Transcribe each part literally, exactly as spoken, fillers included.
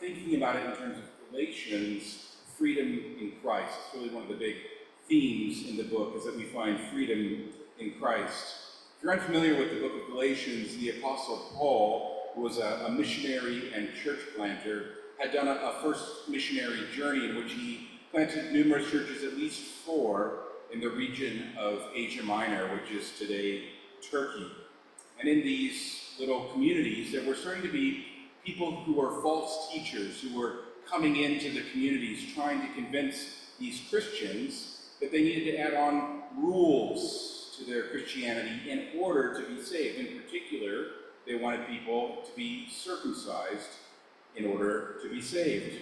thinking about it in terms of Galatians, freedom in Christ. It's really one of the big themes in the book, is that we find freedom in Christ. If you're unfamiliar with the book of Galatians, the Apostle Paul, who was a, a missionary and church planter, had done a, a first missionary journey in which he planted numerous churches, at least four, in the region of Asia Minor, which is today Turkey. And in these little communities, there were starting to be people who were false teachers, who were coming into the communities trying to convince these Christians that they needed to add on rules to their Christianity in order to be saved. In particular, they wanted people to be circumcised in order to be saved.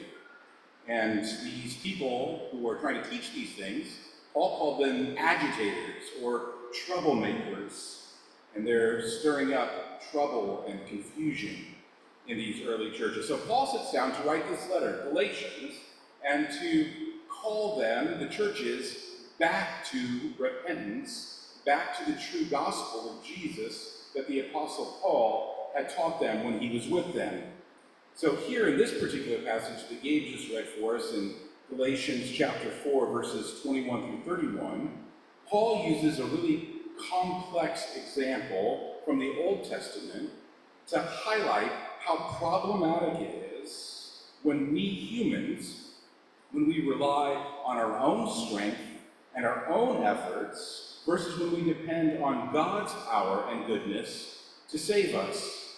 And these people who were trying to teach these things, Paul called them agitators or troublemakers. And they're stirring up trouble and confusion in these early churches. So Paul sits down to write this letter, Galatians, and to call them, the churches, back to repentance, back to the true gospel of Jesus that the Apostle Paul had taught them when he was with them. So here in this particular passage that Gabe just read for us in Galatians chapter four, verses twenty-one through thirty-one, Paul uses a really complex example from the Old Testament to highlight how problematic it is when we humans, when we rely on our own strength and our own efforts versus when we depend on God's power and goodness to save us.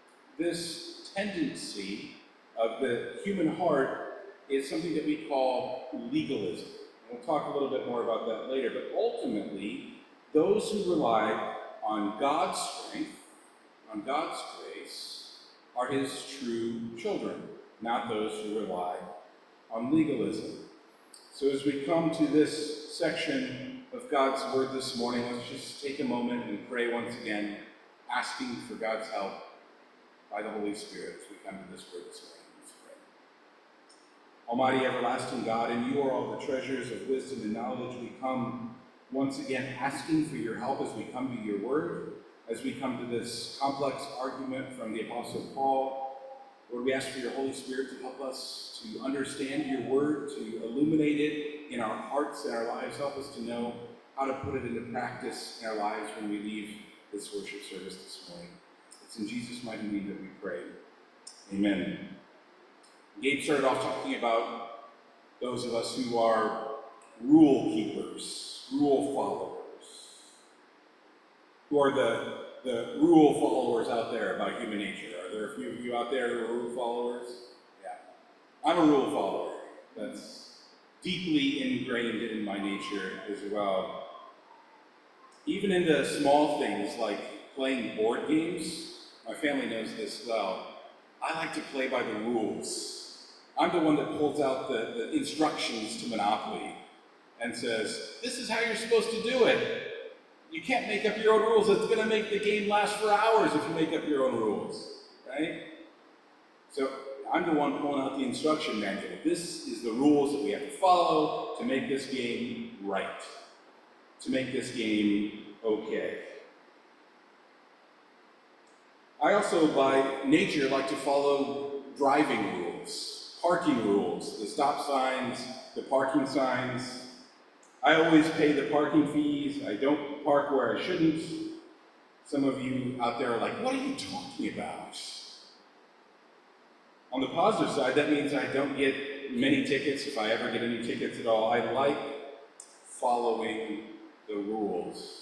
This tendency of the human heart is something that we call legalism. And we'll talk a little bit more about that later, but ultimately, those who rely on God's strength, on God's grace, are his true children, not those who rely on legalism. So as we come to this section of God's word this morning, let's just take a moment and pray once again, asking for God's help by the Holy Spirit as we come to this word this morning. Let's pray. Almighty everlasting God, and you are all the treasures of wisdom and knowledge, we come once again asking for your help as we come to your word, as we come to this complex argument from the Apostle Paul. Lord, we ask for your Holy Spirit to help us to understand your word, to illuminate it in our hearts and our lives. Help us to know how to put it into practice in our lives when we leave this worship service this morning. It's in Jesus' mighty name that we pray. Amen. Gabe started off talking about those of us who are rule keepers, rule followers. Who are the, the rule followers out there about human nature? Are there a few of you out there who are rule followers? Yeah. I'm a rule follower. That's deeply ingrained in my nature as well. Even into small things like playing board games, my family knows this well. I like to play by the rules. I'm the one that pulls out the, the instructions to Monopoly and says, this is how you're supposed to do it. You can't make up your own rules. It's going to make the game last for hours if you make up your own rules, right? So I'm the one pulling out the instruction manual. This is the rules that we have to follow to make this game right, to make this game okay. I also, by nature, like to follow driving rules, parking rules, the stop signs, the parking signs. I always pay the parking fees. I don't park where I shouldn't. Some of you out there are like, what are you talking about? On the positive side, that means I don't get many tickets, if I ever get any tickets at all. I like following the rules.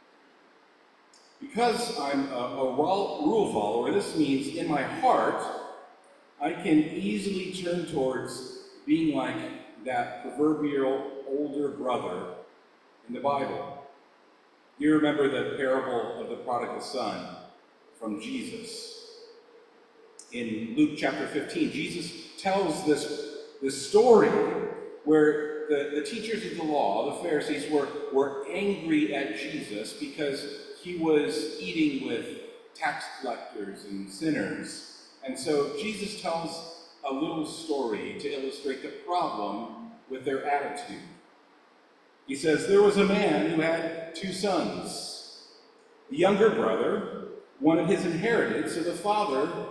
Because I'm a, a rule follower, this means in my heart, I can easily turn towards being like that proverbial older brother in the Bible. You remember the parable of the prodigal son from Jesus. In Luke chapter fifteen, Jesus tells this, this story where the, the teachers of the law, the Pharisees, were, were angry at Jesus because he was eating with tax collectors and sinners. And so Jesus tells a little story to illustrate the problem with their attitude. He says, there was a man who had two sons. The younger brother wanted his inheritance, so the father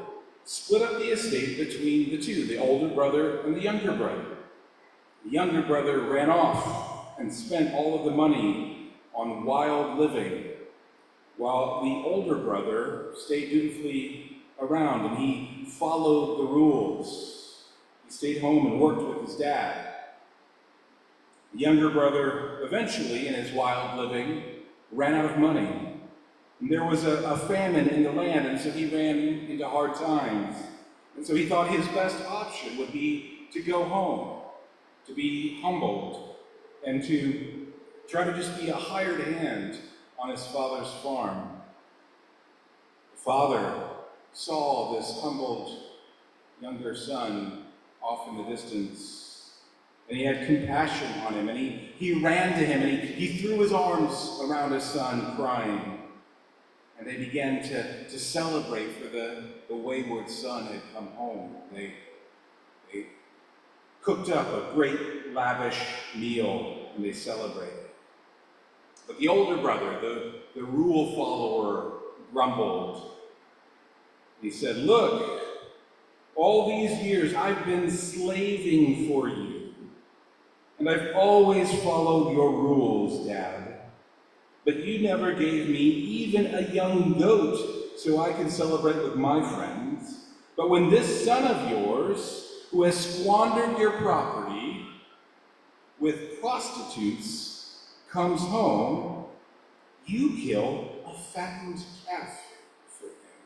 split up the estate between the two, the older brother and the younger brother. The younger brother ran off and spent all of the money on wild living, while the older brother stayed dutifully around and he followed the rules. He stayed home and worked with his dad. The younger brother eventually, in his wild living, ran out of money. And there was a, a famine in the land, and so he ran into hard times. And so he thought his best option would be to go home, to be humbled, and to try to just be a hired hand on his father's farm. The father saw this humbled younger son off in the distance, and he had compassion on him, and he, he ran to him, and he, he threw his arms around his son, crying. And they began to, to celebrate for the, the wayward son had come home. They, they cooked up a great, lavish meal, and they celebrated. But the older brother, the, the rule follower, grumbled. He said, "Look, all these years I've been slaving for you, and I've always followed your rules, Dad. But you never gave me even a young goat so I could celebrate with my friends. But when this son of yours, who has squandered your property with prostitutes, comes home, you kill a fattened calf for him."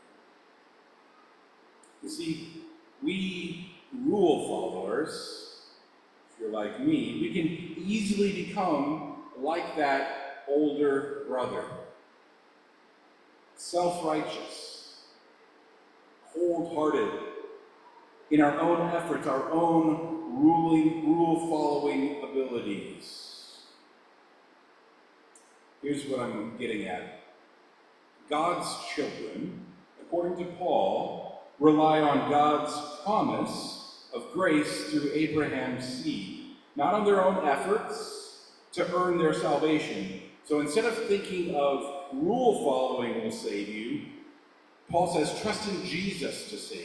You see, we rule followers, if you're like me, we can easily become like that older brother, self-righteous, cold-hearted, in our own efforts, our own ruling, rule-following abilities. Here's what I'm getting at. God's children, according to Paul, rely on God's promise of grace through Abraham's seed, not on their own efforts to earn their salvation. So instead of thinking of rule following will save you, Paul says trust in Jesus to save you.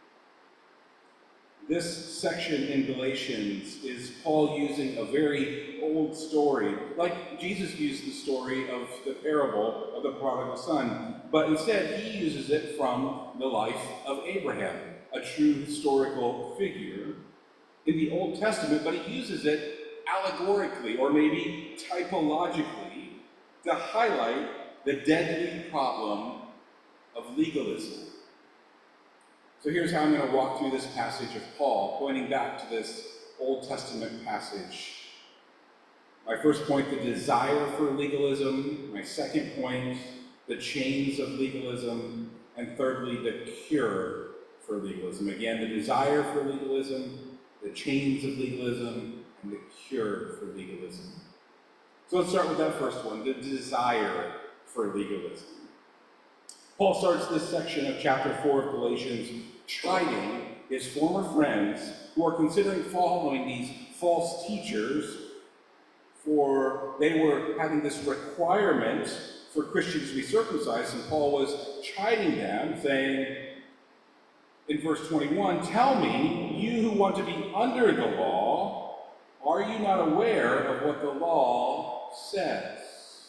This section in Galatians is Paul using a very old story, like Jesus used the story of the parable of the prodigal son, but instead he uses it from the life of Abraham, a true historical figure in the Old Testament, but he uses it allegorically or maybe typologically to highlight the deadly problem of legalism. So here's how I'm going to walk through this passage of Paul, pointing back to this Old Testament passage. My first point, the desire for legalism. My second point, the chains of legalism. And thirdly, the cure for legalism. Again, the desire for legalism, the chains of legalism, and the cure for legalism. So let's start with that first one, the desire for legalism. Paul starts this section of chapter four of Galatians chiding his former friends who are considering following these false teachers, for they were having this requirement for Christians to be circumcised, and Paul was chiding them, saying in verse twenty-one, "Tell me, you who want to be under the law, are you not aware of what the law says?"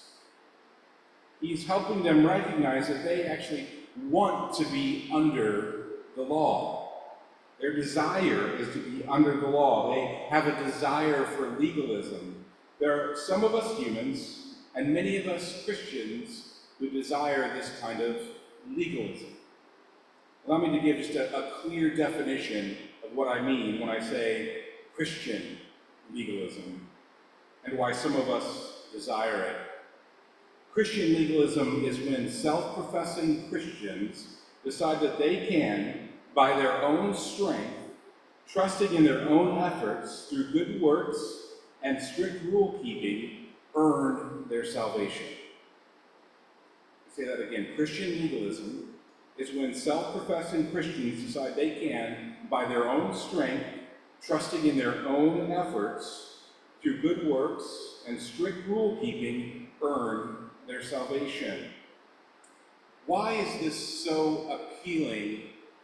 He's helping them recognize that they actually want to be under the law. Their desire is to be under the law. They have a desire for legalism. There are some of us humans, and many of us Christians, who desire this kind of legalism. Allow me to give just a, a clear definition of what I mean when I say Christian legalism, and why some of us desire it. Christian legalism is when self-professing Christians decide that they can, by their own strength, trusting in their own efforts through good works and strict rule-keeping, earn their salvation. I'll say that again. Christian legalism is when self-professing Christians decide they can, by their own strength, trusting in their own efforts through good works and strict rule-keeping, earn their salvation. Why is this so appealing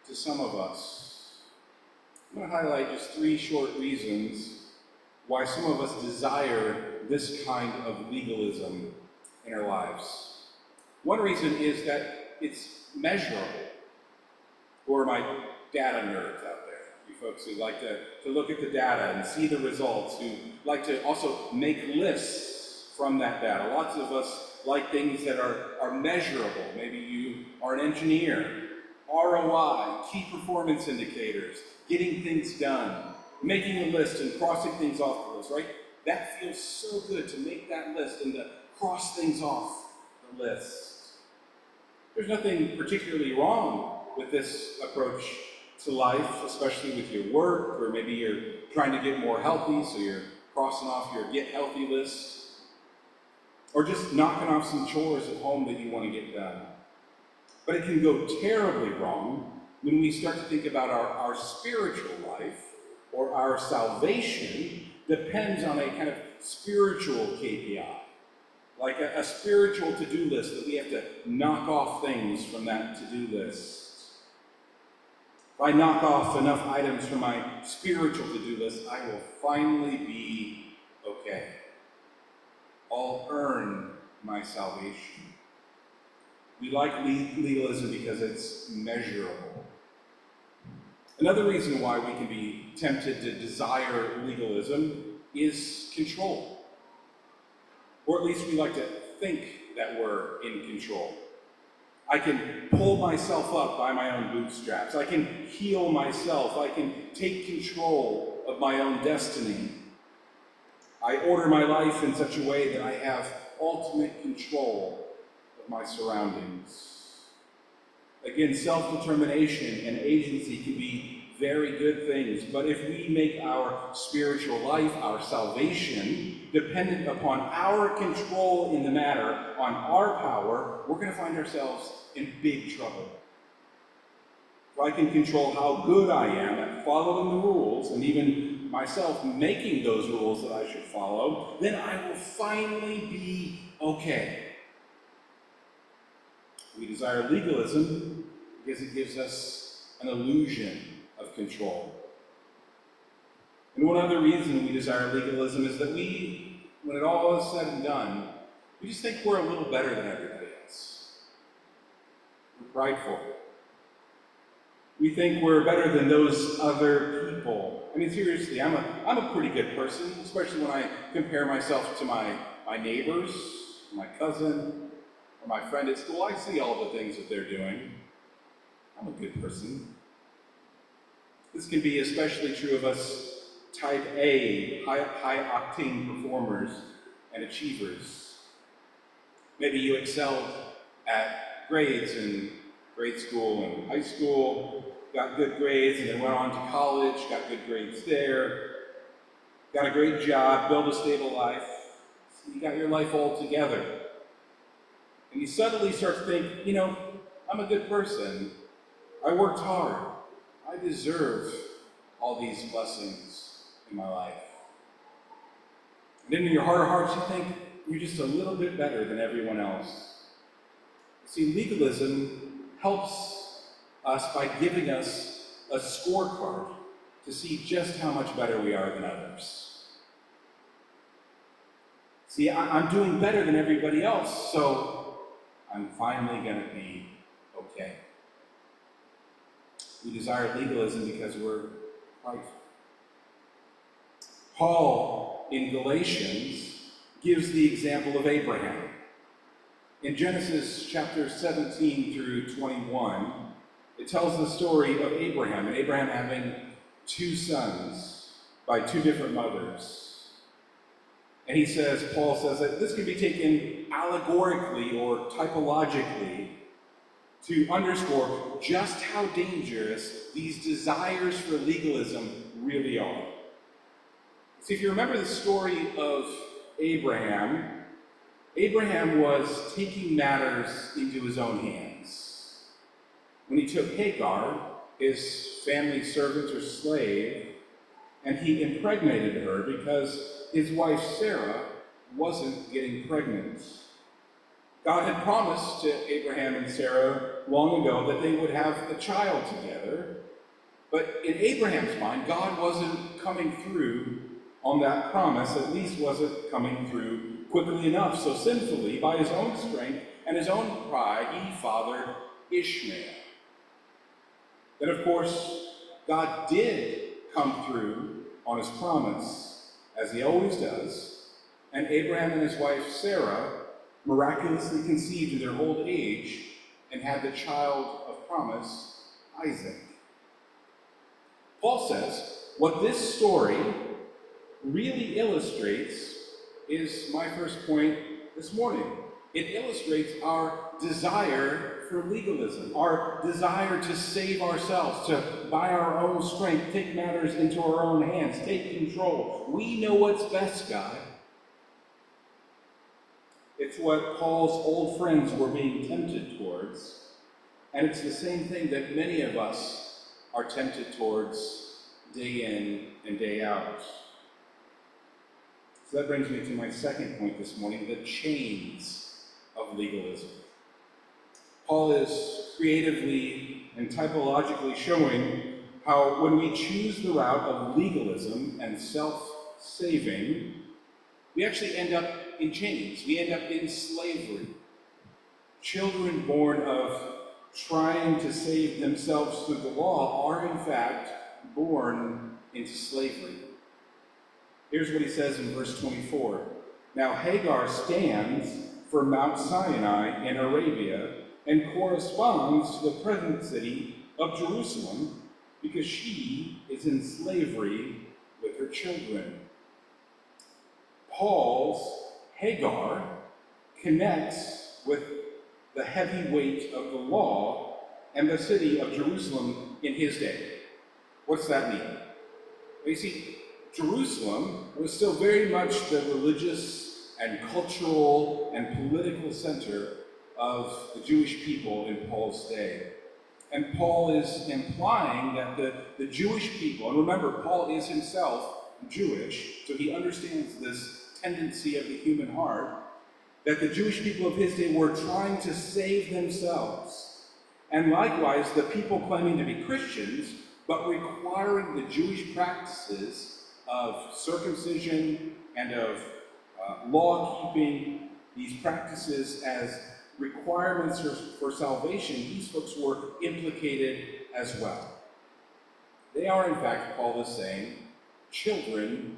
to some of us. I'm going to highlight just three short reasons why some of us desire this kind of legalism in our lives. One reason is that it's measurable. Who are my data nerds out there? You folks who like to, to look at the data and see the results, who like to also make lists from that data. Lots of us like things that are, are measurable. Maybe you are an engineer. R O I, key performance indicators, getting things done, making a list and crossing things off the list, right? That feels so good to make that list and to cross things off the list. There's nothing particularly wrong with this approach to life, especially with your work, or maybe you're trying to get more healthy, so you're crossing off your get healthy list, or just knocking off some chores at home that you want to get done. But it can go terribly wrong when we start to think about our, our spiritual life, or our salvation depends on a kind of spiritual K P I, like a, a spiritual to-do list that we have to knock off things from that to-do list. If I knock off enough items from my spiritual to-do list, I will finally be okay. I'll earn my salvation. We like legalism because it's measurable. Another reason why we can be tempted to desire legalism is control. Or at least we like to think that we're in control. I can pull myself up by my own bootstraps. I can heal myself. I can take control of my own destiny. I order my life in such a way that I have ultimate control of my surroundings. Again, self-determination and agency can be very good things, but if we make our spiritual life, our salvation, dependent upon our control in the matter, on our power, we're going to find ourselves in big trouble. If I can control how good I am at following the rules, and even myself making those rules that I should follow, then I will finally be okay. We desire legalism because it gives us an illusion of control. And one other reason we desire legalism is that we, when it all is said and done, we just think we're a little better than everybody else. We're prideful. We think we're better than those other people. I mean, seriously, I'm a, I'm a pretty good person, especially when I compare myself to my, my neighbors, my cousin, or my friend at school. I see all the things that they're doing. I'm a good person. This can be especially true of us type A, high, high octane performers and achievers. Maybe you excelled at grades in grade school and high school, got good grades, and then went on to college, got good grades there, got a great job, built a stable life. So you got your life all together. And you suddenly start to think, you know, I'm a good person. I worked hard. I deserve all these blessings in my life. And then in your heart of hearts, you think you're just a little bit better than everyone else. See, legalism helps us by giving us a scorecard to see just how much better we are than others. See, I- I'm doing better than everybody else, so I'm finally going to be okay. We desire legalism because we're prideful. Paul, in Galatians, gives the example of Abraham. In Genesis chapter seventeen through twenty-one, it tells the story of Abraham, and Abraham having two sons by two different mothers. And he says, Paul says that this can be taken allegorically or typologically to underscore just how dangerous these desires for legalism really are. See, if you remember the story of Abraham, Abraham was taking matters into his own hands. When he took Hagar, his family servant or slave, and he impregnated her because his wife Sarah wasn't getting pregnant. God had promised to Abraham and Sarah long ago that they would have a child together, but in Abraham's mind, God wasn't coming through on that promise, at least wasn't coming through quickly enough. So sinfully, by his own strength and his own pride, he fathered Ishmael. Then, of course, God did come through on his promise, as he always does, and Abraham and his wife Sarah miraculously conceived in their old age and had the child of promise, Isaac. Paul says, what this story really illustrates is my first point this morning. It illustrates our desire for legalism, our desire to save ourselves, to, by our own strength, take matters into our own hands, take control. We know what's best, God. It's what Paul's old friends were being tempted towards, and it's the same thing that many of us are tempted towards day in and day out. So that brings me to my second point this morning, the chains of legalism. Paul is creatively and typologically showing how when we choose the route of legalism and self-saving, we actually end up in chains. We end up in slavery. Children born of trying to save themselves through the law are in fact born into slavery. Here's what he says in verse twenty-four. Now Hagar stands for Mount Sinai in Arabia and corresponds to the present city of Jerusalem because she is in slavery with her children. Paul's Hagar connects with the heavy weight of the law and the city of Jerusalem in his day. What's that mean? Well, you see, Jerusalem was still very much the religious and cultural and political center of the Jewish people in Paul's day. And Paul is implying that the, the Jewish people, and remember, Paul is himself Jewish, so he understands this tendency of the human heart, that the Jewish people of his day were trying to save themselves. And likewise, the people claiming to be Christians, but requiring the Jewish practices of circumcision and of uh, law-keeping, these practices as requirements for, for salvation, these folks were implicated as well. They are, in fact, Paul is saying, children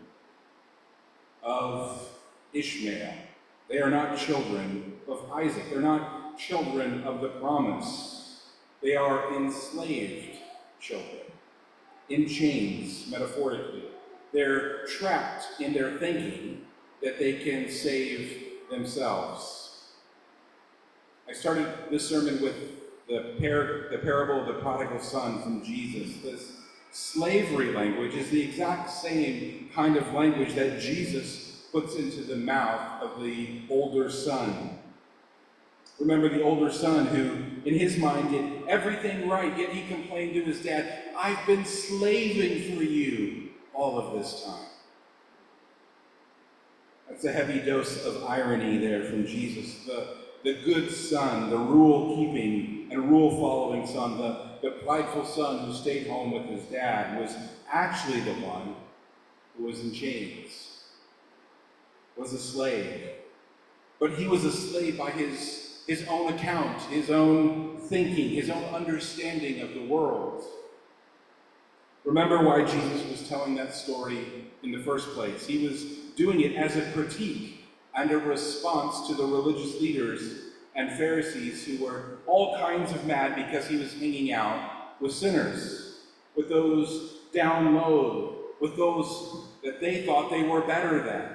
of Ishmael. They are not children of Isaac. They're not children of the promise. They are enslaved children, in chains, metaphorically. They're trapped in their thinking that they can save themselves. I started this sermon with the, par- the parable of the prodigal son from Jesus. This slavery language is the exact same kind of language that Jesus puts into the mouth of the older son. Remember the older son who, in his mind, did everything right, yet he complained to his dad, I've been slaving for you all of this time. That's a heavy dose of irony there from Jesus. The, the good son, the rule-keeping and rule-following son, the, the prideful son who stayed home with his dad, was actually the one who was in chains, was a slave. But he was a slave by his, his own account, his own thinking, his own understanding of the world. Remember why Jesus was telling that story in the first place. He was doing it as a critique and a response to the religious leaders and Pharisees who were all kinds of mad because he was hanging out with sinners, with those down low, with those that they thought they were better than.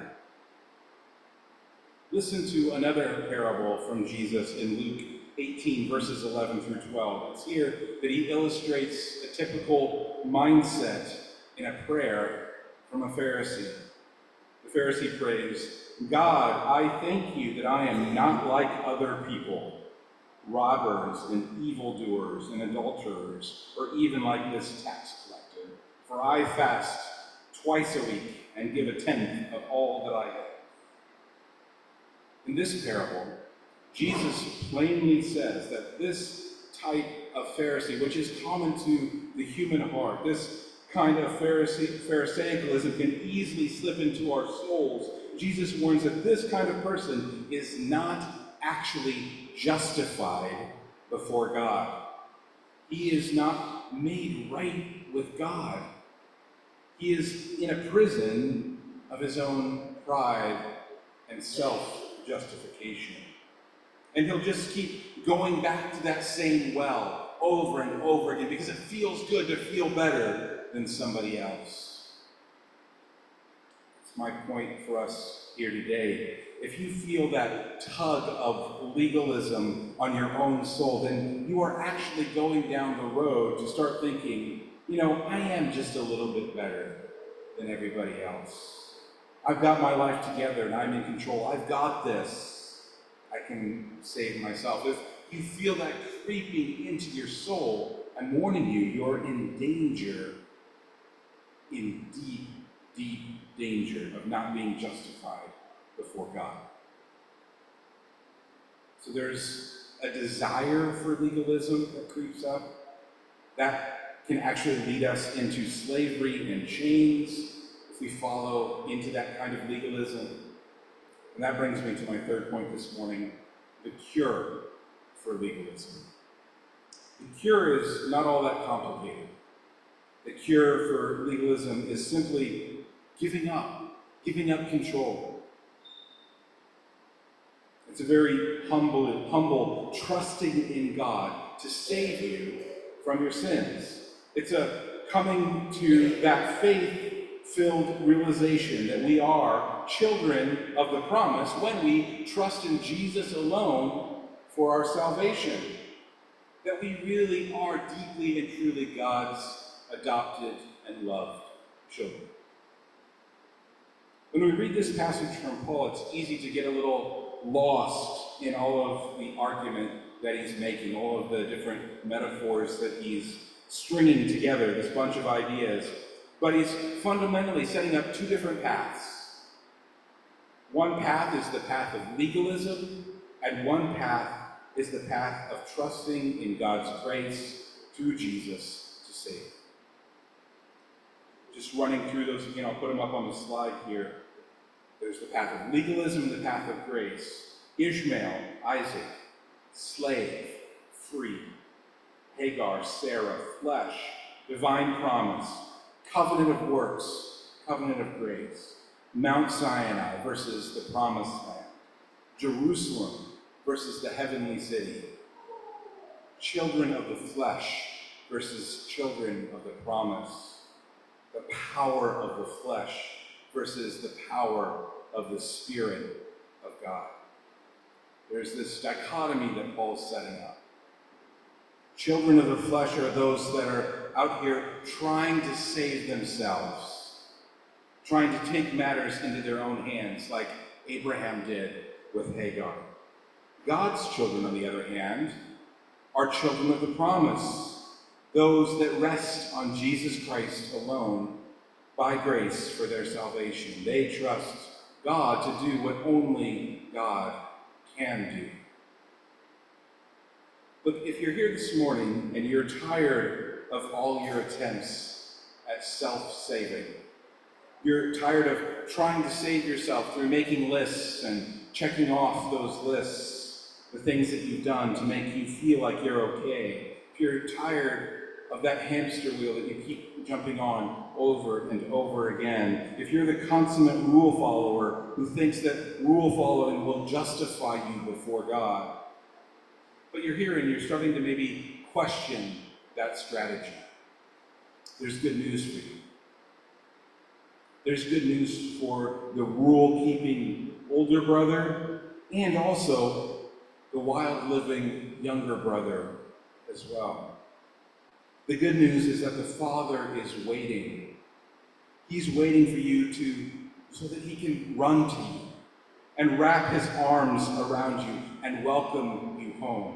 Listen to another parable from Jesus in Luke eighteen, verses eleven through twelve. It's here that he illustrates a typical mindset in a prayer from a Pharisee. The Pharisee prays, God, I thank you that I am not like other people, robbers and evildoers and adulterers, or even like this tax collector. For I fast twice a week and give a tenth of all that I have. In this parable, Jesus plainly says that this type of Pharisee, which is common to the human heart, this kind of Pharisee, Pharisaicalism can easily slip into our souls. Jesus warns that this kind of person is not actually justified before God. He is not made right with God. He is in a prison of his own pride and self-justification. And he'll just keep going back to that same well over and over again because it feels good to feel better than somebody else. It's my point for us here today. If you feel that tug of legalism on your own soul, then you are actually going down the road to start thinking, you know, I am just a little bit better than everybody else. I've got my life together and I'm in control. I've got this. I can save myself. If you feel that creeping into your soul, I'm warning you, you're in danger, in deep, deep danger of not being justified before God. So there's a desire for legalism that creeps up. That can actually lead us into slavery and chains if we follow into that kind of legalism. And that brings me to my third point this morning, the cure for legalism. The cure is not all that complicated. The cure for legalism is simply giving up, giving up control. It's a very humble, humble, trusting in God to save you from your sins. It's a coming to that faith-filled realization that we are children of the promise when we trust in Jesus alone for our salvation. That we really are deeply and truly God's adopted and loved children. When we read this passage from Paul, it's easy to get a little lost in all of the argument that he's making, all of the different metaphors that he's stringing together, this bunch of ideas. But he's fundamentally setting up two different paths. One path is the path of legalism, and one path is the path of trusting in God's grace through Jesus to save. Just running through those again, I'll put them up on the slide here. There's the path of legalism and the path of grace. Ishmael, Isaac, slave, free. Hagar, Sarah, flesh, divine promise, covenant of works, covenant of grace. Mount Sinai versus the promised land. Jerusalem versus the heavenly city. Children of the flesh versus children of the promise. The power of the flesh versus the power of the Spirit of God. There's this dichotomy that Paul's setting up. Children of the flesh are those that are out here trying to save themselves, trying to take matters into their own hands, like Abraham did with Hagar. God's children, on the other hand, are children of the promise, those that rest on Jesus Christ alone by grace for their salvation. They trust God to do what only God can do. Look, if you're here this morning and you're tired of all your attempts at self-saving, you're tired of trying to save yourself through making lists and checking off those lists, the things that you've done to make you feel like you're okay, if you're tired of that hamster wheel that you keep jumping on over and over again, if you're the consummate rule follower who thinks that rule following will justify you before God, but you're here and you're starting to maybe question that strategy, there's good news for you. There's good news for the rule-keeping older brother and also the wild-living younger brother as well. The good news is that the Father is waiting. He's waiting for you to, so that he can run to you and wrap his arms around you and welcome you home.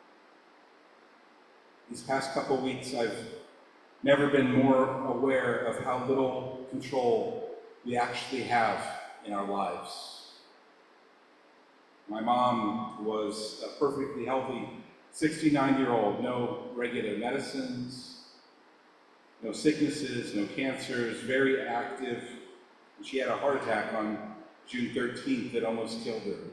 These past couple weeks, I've never been more aware of how little control we actually have in our lives. My mom was a perfectly healthy sixty-nine-year-old, no regular medicines, no sicknesses, no cancers, very active. And she had a heart attack on June thirteenth that almost killed her.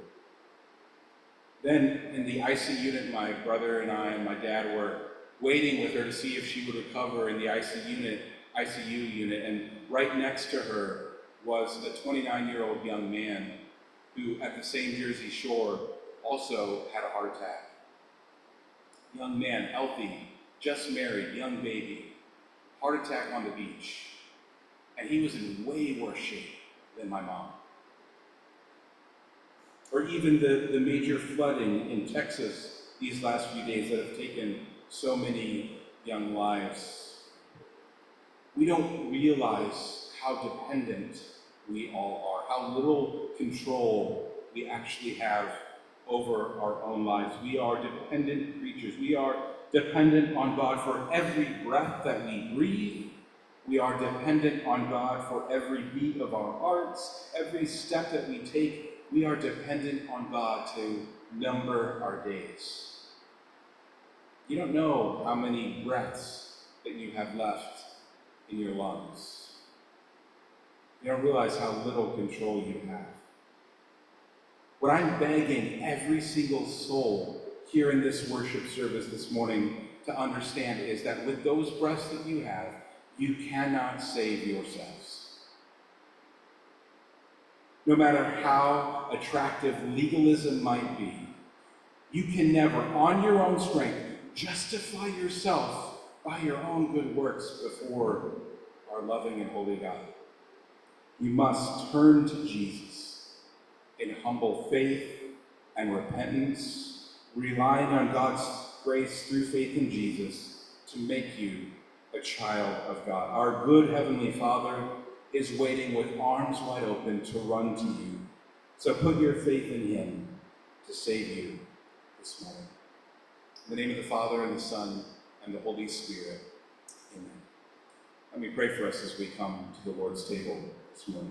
Then in the I C U unit, my brother and I and my dad were waiting with her to see if she would recover in the I C U unit, I C U unit, and right next to her was a twenty-nine-year-old young man who, at the same Jersey Shore, also had a heart attack. Young man, healthy, just married, young baby, heart attack on the beach. And he was in way worse shape than my mom. Or even the, the major flooding in Texas these last few days that have taken so many young lives. We don't realize how dependent we all are, how little control we actually have over our own lives. We are dependent creatures. We are dependent on God for every breath that we breathe. We are dependent on God for every beat of our hearts, every step that we take. We are dependent on God to number our days. You don't know how many breaths that you have left in your lungs. You don't realize how little control you have. What I'm begging every single soul here in this worship service this morning to understand is that with those breaths that you have, you cannot save yourselves. No matter how attractive legalism might be, you can never, on your own strength, justify yourself by your own good works before our loving and holy God. You must turn to Jesus in humble faith and repentance, relying on God's grace through faith in Jesus to make you a child of God. Our good Heavenly Father is waiting with arms wide open to run to you. So put your faith in Him to save you this morning. In the name of the Father, and the Son, and the Holy Spirit. Amen. Let me pray for us as we come to the Lord's table this morning.